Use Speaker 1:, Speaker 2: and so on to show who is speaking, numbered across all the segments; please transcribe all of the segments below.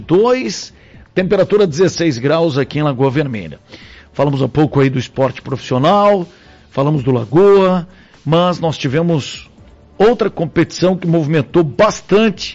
Speaker 1: 2, temperatura 16 graus aqui em Lagoa Vermelha. Falamos um pouco aí do esporte profissional, falamos do Lagoa, mas nós tivemos outra competição que movimentou bastante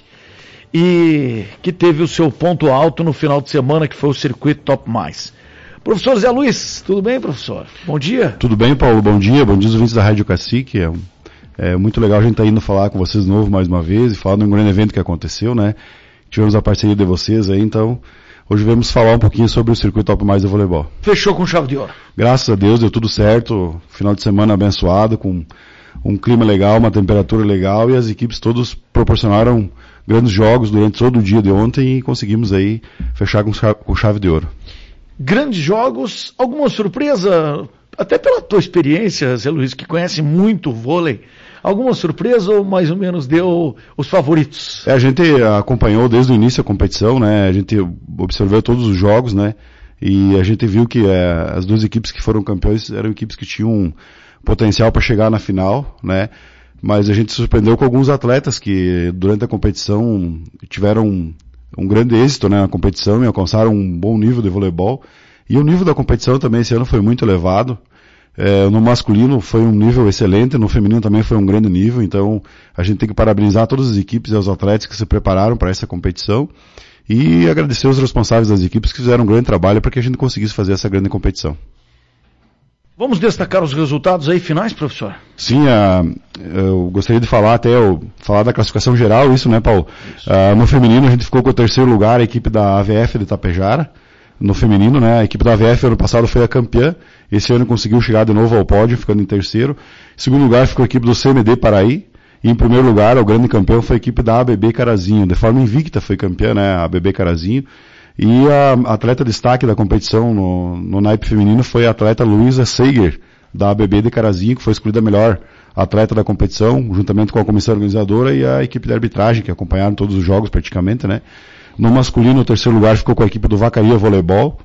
Speaker 1: e que teve o seu ponto alto no final de semana, que foi o Circuito Top Mais. Professor Zé Luiz, tudo bem, professor? Bom dia.
Speaker 2: Tudo bem, Paulo, bom dia os ouvintes da Rádio Cacique. É muito legal a gente estar indo falar com vocês de novo mais uma vez e falar de um grande evento que aconteceu, né? Tivemos a parceria de vocês aí, então hoje vamos falar um pouquinho sobre o Circuito Top Mais do voleibol.
Speaker 1: Fechou com chave de ouro.
Speaker 2: Graças a Deus deu tudo certo, final de semana abençoado, com um clima legal, uma temperatura legal, e as equipes todas proporcionaram grandes jogos durante todo o dia de ontem e conseguimos aí fechar com chave de ouro. Grandes jogos, alguma surpresa, até pela tua experiência, Zé Luiz, que conhece muito o vôlei, alguma surpresa ou mais ou menos deu os favoritos? A gente acompanhou desde o início a competição, né? A gente observou todos os jogos, né? E a gente viu que as duas equipes que foram campeões eram equipes que tinham potencial para chegar na final, né? Mas a gente se surpreendeu com alguns atletas que durante a competição tiveram um grande êxito, né, na competição e alcançaram um bom nível de voleibol. E o nível da competição também esse ano foi muito elevado. No masculino foi um nível excelente, no feminino também foi um grande nível, então a gente tem que parabenizar todas as equipes e os atletas que se prepararam para essa competição e agradecer os responsáveis das equipes que fizeram um grande trabalho para que a gente conseguisse fazer essa grande competição. Vamos destacar os resultados aí finais, professor? Sim, eu gostaria de falar falar da classificação geral, isso, né, Paulo? No feminino a gente ficou com o terceiro lugar, a equipe da AVF de Itapejara. No feminino, né, a equipe da AVF ano passado foi a campeã, esse ano conseguiu chegar de novo ao pódio, ficando em terceiro. Em segundo lugar ficou a equipe do CMD Paraí. E em primeiro lugar, o grande campeão foi a equipe da ABB Carazinho. De forma invicta foi campeã, né, a ABB Carazinho. E a atleta destaque da competição no naipe feminino foi a atleta Luísa Seiger, da ABB de Carazinho, que foi escolhida a melhor atleta da competição, juntamente com a comissão organizadora e a equipe de arbitragem, que acompanharam todos os jogos praticamente, né. No masculino, o terceiro lugar ficou com a equipe do Vacaria Voleibol.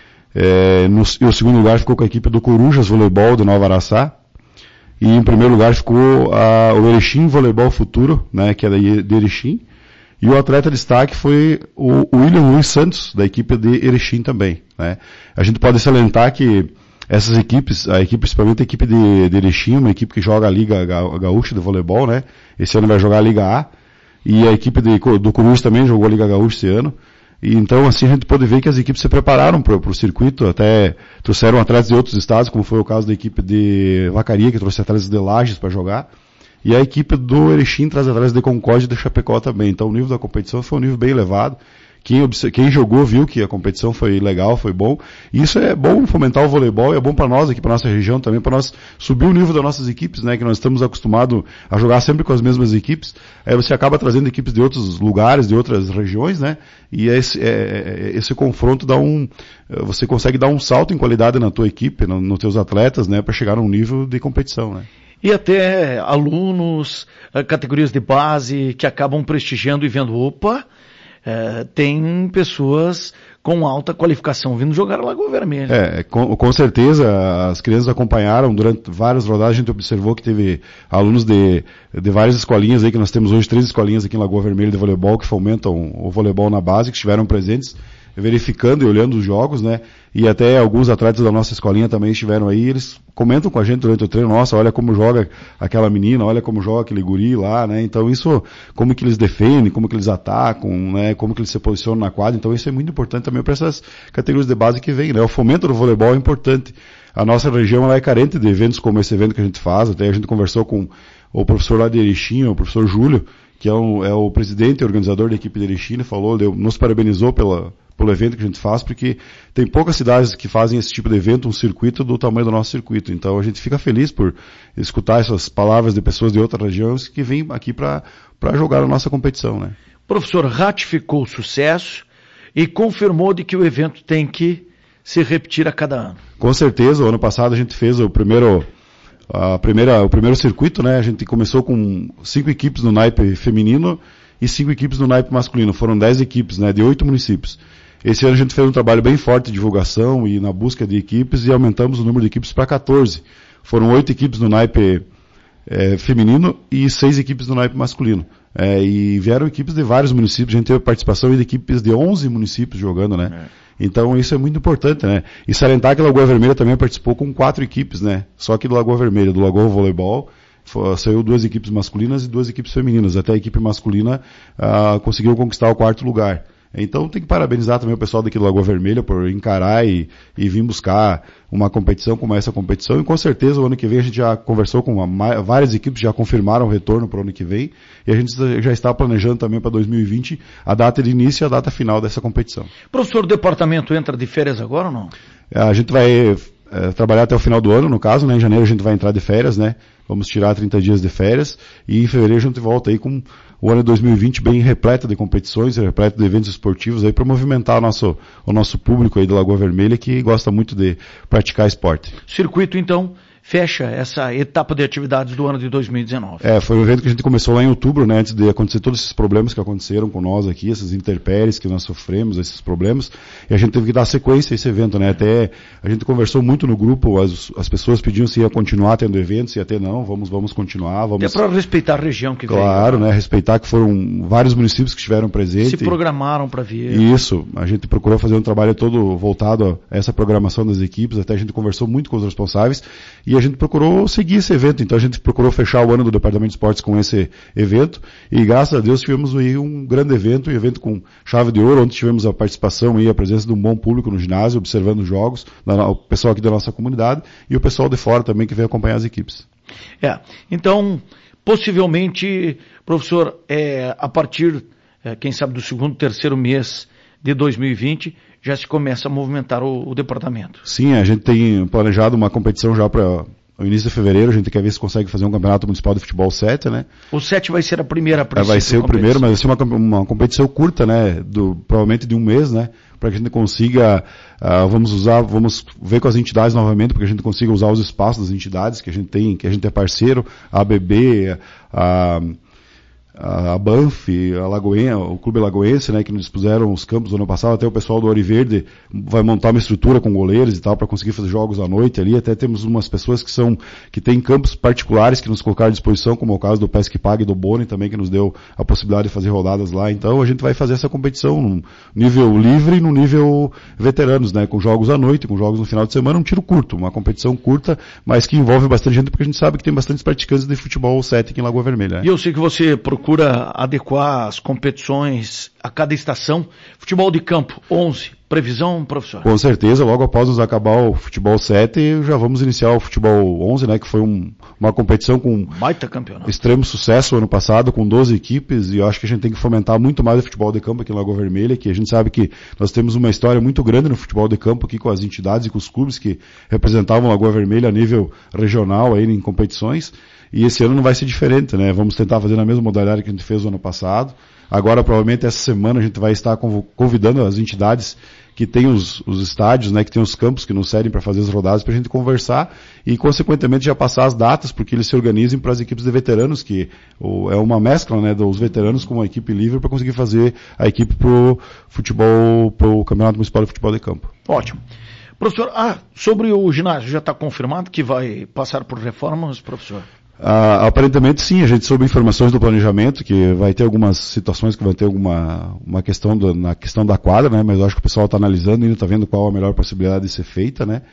Speaker 2: E o segundo lugar ficou com a equipe do Corujas Voleibol de Nova Araçá. E em primeiro lugar ficou o Erechim Voleibol Futuro, né, que é de Erechim. E o atleta destaque foi o William Luiz Santos, da equipe de Erechim também, né. A gente pode salientar que essas equipes, principalmente a equipe de Erechim, uma equipe que joga a Liga Gaúcha de voleibol, né. Esse ano vai jogar a Liga A. E a equipe do Corujas também jogou a Liga Gaúcha esse ano. E então, assim, a gente pode ver que as equipes se prepararam para o circuito, até trouxeram atletas de outros estados, como foi o caso da equipe de Vacaria, que trouxe atletas de Lages para jogar. E a equipe do Erechim traz atletas de Concórdia e de Chapecó também. Então o nível da competição foi um nível bem elevado. Quem jogou viu que a competição foi legal, foi bom. E isso é bom fomentar o voleibol, é bom para nós aqui, para nossa região também, para nós subir o nível das nossas equipes, né, que nós estamos acostumados a jogar sempre com as mesmas equipes. Aí você acaba trazendo equipes de outros lugares, de outras regiões, né, e esse confronto você consegue dar um salto em qualidade na tua equipe, nos teus atletas, né, para chegar a um nível de competição, né. E até alunos, categorias de base que acabam prestigiando e vendo, tem pessoas com alta qualificação vindo jogar a Lagoa Vermelha. Com certeza, as crianças acompanharam durante várias rodadas, a gente observou que teve alunos de várias escolinhas aí, que nós temos hoje 3 escolinhas aqui em Lagoa Vermelha de voleibol, que fomentam o voleibol na base, que estiveram presentes, verificando e olhando os jogos, né, e até alguns atletas da nossa escolinha também estiveram aí, eles comentam com a gente durante o treino, nossa, olha como joga aquela menina, olha como joga aquele guri lá, né, então isso, como que eles defendem, como que eles atacam, né, como que eles se posicionam na quadra, então isso é muito importante também para essas categorias de base que vem, né, o fomento do voleibol é importante. A nossa região, ela é carente de eventos como esse evento que a gente faz, até a gente conversou com o professor lá de Erechim, o professor Júlio, que é o presidente e organizador da equipe de Erechim, nos parabenizou pelo evento que a gente faz, porque tem poucas cidades que fazem esse tipo de evento, um circuito do tamanho do nosso circuito. Então a gente fica feliz por escutar essas palavras de pessoas de outras regiões que vêm aqui para jogar a nossa competição, né? O professor ratificou o sucesso e confirmou de que o evento tem que se repetir a cada ano. Com certeza, o ano passado a gente fez o primeiro circuito, né? A gente começou com 5 equipes no naipe feminino e 5 equipes no naipe masculino. Foram 10 equipes, né? De 8 municípios. Esse ano a gente fez um trabalho bem forte de divulgação e na busca de equipes e aumentamos o número de equipes para 14. Foram 8 equipes no naipe feminino e 6 equipes no naipe masculino. e vieram equipes de vários municípios, a gente teve participação de equipes de 11 municípios jogando, né? Então isso é muito importante, né? E salientar que a Lagoa Vermelha também participou com 4 equipes, né? Só que do Lagoa Vermelha, do Lagoa Voleibol, saiu 2 equipes masculinas e 2 equipes femininas. Até a equipe masculina conseguiu conquistar o 4º lugar. Então tem que parabenizar também o pessoal daqui do Lagoa Vermelha por encarar e vir buscar uma competição como essa competição. E com certeza o ano que vem a gente já conversou com várias equipes, já confirmaram o retorno para o ano que vem. E a gente já está planejando também para 2020 a data de início e a data final dessa competição.
Speaker 1: Professor, o departamento entra de férias agora ou não?
Speaker 2: A gente vai trabalhar até o final do ano, no caso, né? Em janeiro a gente vai entrar de férias, né? Vamos tirar 30 dias de férias e em fevereiro a gente volta aí com o ano de 2020 bem repleto de competições, repleto de eventos esportivos aí para movimentar o nosso público aí da Lagoa Vermelha que gosta muito de praticar esporte.
Speaker 1: Circuito, então, fecha essa etapa de atividades do ano de 2019.
Speaker 2: Foi um evento que a gente começou lá em outubro, né, antes de acontecer todos esses problemas que aconteceram com nós aqui, essas intempéries que nós sofremos, esses problemas, e a gente teve que dar sequência a esse evento, né, até a gente conversou muito no grupo, as pessoas pediam se ia continuar tendo eventos, e até não, vamos continuar, vamos...
Speaker 1: Até para respeitar a região que veio.
Speaker 2: Claro, né, respeitar que foram vários municípios que estiveram presentes.
Speaker 1: Se programaram para vir.
Speaker 2: Isso, a gente procurou fazer um trabalho todo voltado a essa programação das equipes, até a gente conversou muito com os responsáveis, e a gente procurou seguir esse evento, então a gente procurou fechar o ano do Departamento de Esportes com esse evento, e graças a Deus tivemos aí um grande evento, um evento com chave de ouro, onde tivemos a participação e a presença de um bom público no ginásio, observando os jogos, o pessoal aqui da nossa comunidade, e o pessoal de fora também que veio acompanhar as equipes.
Speaker 1: Então, possivelmente, professor, a partir, quem sabe, do 2º, 3º mês de 2020, já se começa a movimentar o departamento.
Speaker 2: Sim, a gente tem planejado uma competição já para o início de fevereiro, a gente quer ver se consegue fazer um campeonato municipal de futebol 7, né?
Speaker 1: O 7 vai ser a primeira
Speaker 2: vai ser o primeiro, mas vai ser uma competição curta, né? Provavelmente de um mês, né? Para que a gente consiga, vamos ver com as entidades novamente, para que a gente consiga usar os espaços das entidades que a gente tem, que a gente é parceiro, a ABB, a Banff, o Clube Lagoense, né, que nos dispuseram os campos do ano passado, até o pessoal do Ouro Verde vai montar uma estrutura com goleiros e tal, para conseguir fazer jogos à noite ali, até temos umas pessoas que têm campos particulares que nos colocaram à disposição, como é o caso do Pesque Pague e do Boni também, que nos deu a possibilidade de fazer rodadas lá, então a gente vai fazer essa competição no nível livre e no nível veteranos, né, com jogos à noite, com jogos no final de semana, um tiro curto, uma competição curta, mas que envolve bastante gente, porque a gente sabe que tem bastantes praticantes de futebol 7 aqui em Lagoa Vermelha. Né?
Speaker 1: E eu sei que você procura adequar as competições a cada estação. Futebol de campo, 11. Previsão, professor?
Speaker 2: Com certeza, logo após nos acabar o futebol 7, já vamos iniciar o futebol 11, né, que foi uma competição com
Speaker 1: baita campeonato.
Speaker 2: Extremo sucesso ano passado, com 12 equipes, e eu acho que a gente tem que fomentar muito mais o futebol de campo aqui em Lagoa Vermelha, que a gente sabe que nós temos uma história muito grande no futebol de campo aqui com as entidades e com os clubes que representavam Lagoa Vermelha a nível regional aí em competições, e esse ano não vai ser diferente, né, vamos tentar fazer na mesma modalidade que a gente fez o ano passado. Agora, provavelmente, essa semana a gente vai estar convidando as entidades que têm os estádios, né, que têm os campos que nos servem para fazer as rodadas, para a gente conversar e, consequentemente, já passar as datas, porque eles se organizem para as equipes de veteranos, que é uma mescla, né, dos veteranos com a equipe livre para conseguir fazer a equipe pro Campeonato Municipal de Futebol de Campo.
Speaker 1: Ótimo. Professor, sobre o ginásio, já está confirmado que vai passar por reformas, professor?
Speaker 2: Aparentemente sim, a gente soube informações do planejamento, que vai ter algumas situações que vai ter uma questão na questão da quadra, né, mas eu acho que o pessoal está analisando e ainda está vendo qual a melhor possibilidade de ser feita, né,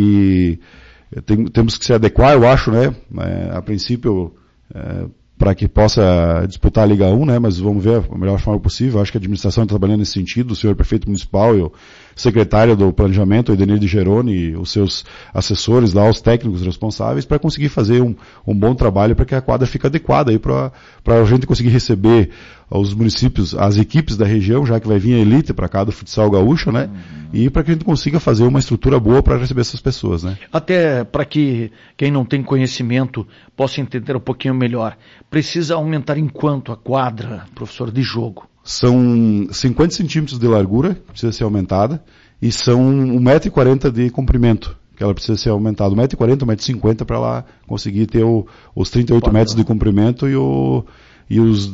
Speaker 2: e temos que se adequar, eu acho, né, a princípio, para que possa disputar a Liga 1, né, mas vamos ver a melhor forma possível. Eu acho que a administração está trabalhando nesse sentido, o senhor prefeito municipal e o secretário do planejamento, o Edenir de Geroni, e os seus assessores lá, os técnicos responsáveis, para conseguir fazer um bom trabalho para que a quadra fique adequada aí para a gente conseguir receber os municípios, as equipes da região, já que vai vir a elite para cá do futsal gaúcho, né, e para que a gente consiga fazer uma estrutura boa para receber essas pessoas, né.
Speaker 1: Até para que quem não tem conhecimento possa entender um pouquinho melhor, precisa aumentar em quanto a quadra, professor, de jogo?
Speaker 2: São 50 centímetros de largura, que precisa ser aumentada, e são 1,40 m de comprimento, que ela precisa ser aumentada. 1,40 m, 1,50 m para ela conseguir ter os 38 metros de comprimento e os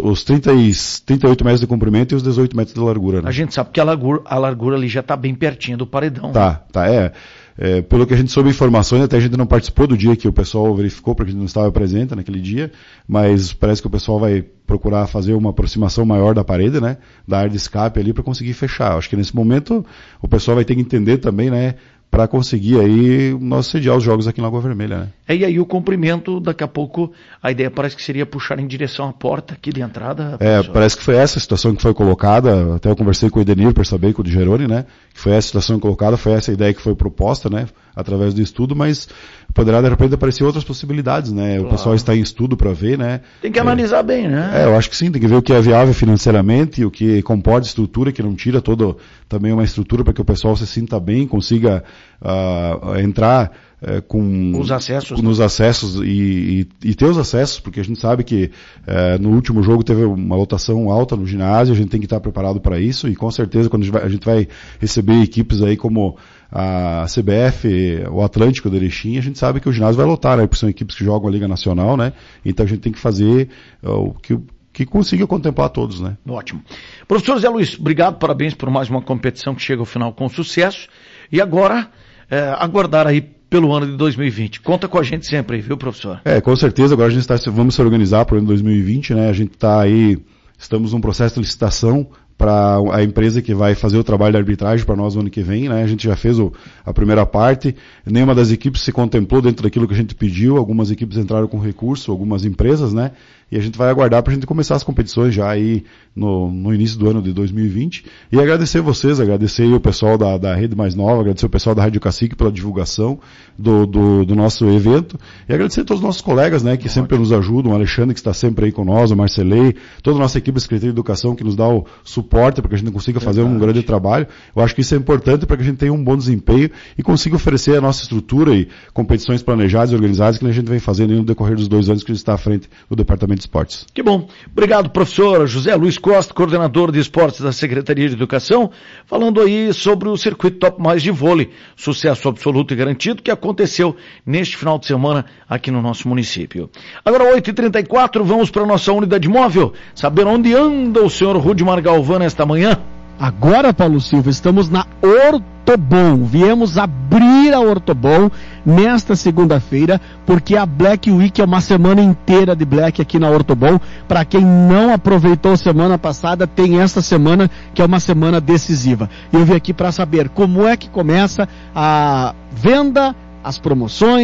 Speaker 2: 38 metros de comprimento e os 18 metros de largura. Né?
Speaker 1: A gente sabe que a largura ali já está bem pertinho do paredão.
Speaker 2: Pelo que a gente soube informações, até a gente não participou do dia que o pessoal verificou, porque a gente não estava presente naquele dia, mas parece que o pessoal vai procurar fazer uma aproximação maior da parede, né, da área de escape ali para conseguir fechar. Acho que nesse momento o pessoal vai ter que entender também, né, para conseguir aí nós sediar os jogos aqui em Lagoa Vermelha, né?
Speaker 1: E aí o comprimento, daqui a pouco, a ideia parece que seria puxar em direção à porta aqui de entrada.
Speaker 2: Parece que foi essa a situação que foi colocada, até eu conversei com o Edenir para saber, com o Digeroni, né? Que foi essa a situação colocada, foi essa a ideia que foi proposta, né? Através do estudo, mas poderá de repente aparecer outras possibilidades, né? Claro. O pessoal está em estudo para ver, né?
Speaker 1: Tem que analisar bem, né?
Speaker 2: Eu acho que sim, tem que ver o que é viável financeiramente, o que comporta estrutura, que não tira também uma estrutura para que o pessoal se sinta bem, consiga entrar nos acessos e ter os acessos, porque a gente sabe que no último jogo teve uma lotação alta no ginásio, a gente tem que estar preparado para isso, e com certeza quando a gente vai receber equipes aí como a CBF, o Atlântico de Erechim, a gente sabe que o ginásio vai lotar, né? Porque são equipes que jogam a Liga Nacional, né? Então a gente tem que fazer o que consiga contemplar todos, né?
Speaker 1: Ótimo. Professor Zé Luiz, obrigado, parabéns por mais uma competição que chega ao final com sucesso. E agora, aguardar aí pelo ano de 2020. Conta com a gente sempre, viu, professor?
Speaker 2: Com certeza. Agora a gente vamos se organizar para o ano de 2020, né? A gente está aí, estamos num processo de licitação para a empresa que vai fazer o trabalho de arbitragem para nós no ano que vem, né? A gente já fez a primeira parte, nenhuma das equipes se contemplou dentro daquilo que a gente pediu, algumas equipes entraram com recurso, algumas empresas, né? E a gente vai aguardar para a gente começar as competições já aí no início do ano de 2020. E agradecer vocês, agradecer o pessoal da Rede Mais Nova, agradecer o pessoal da Rádio Cacique pela divulgação do nosso evento. E agradecer a todos os nossos colegas, né, que sempre nos ajudam, o Alexandre que está sempre aí conosco, o Marcelei, toda a nossa equipe da Secretaria de Educação que nos dá o suporte para que a gente consiga fazer um grande trabalho. Eu acho que isso é importante para que a gente tenha um bom desempenho e consiga oferecer a nossa estrutura e competições planejadas e organizadas que a gente vem fazendo no decorrer dos 2 anos que a gente está à frente do Departamento de Esportes.
Speaker 1: Que bom. Obrigado, professor José Luiz Costa, coordenador de esportes da Secretaria de Educação, falando aí sobre o circuito Top Mais de vôlei, sucesso absoluto e garantido que aconteceu neste final de semana aqui no nosso município. Agora 8h34, vamos para a nossa unidade móvel, saber onde anda o senhor Rudimar Galvão esta manhã.
Speaker 3: Agora, Paulo Silva, estamos na Ortobon. Viemos abrir a Ortobon nesta segunda-feira, porque a Black Week é uma semana inteira de Black aqui na Ortobon. Para quem não aproveitou semana passada, tem esta semana que é uma semana decisiva. Eu vim aqui para saber como é que começa a venda, as promoções,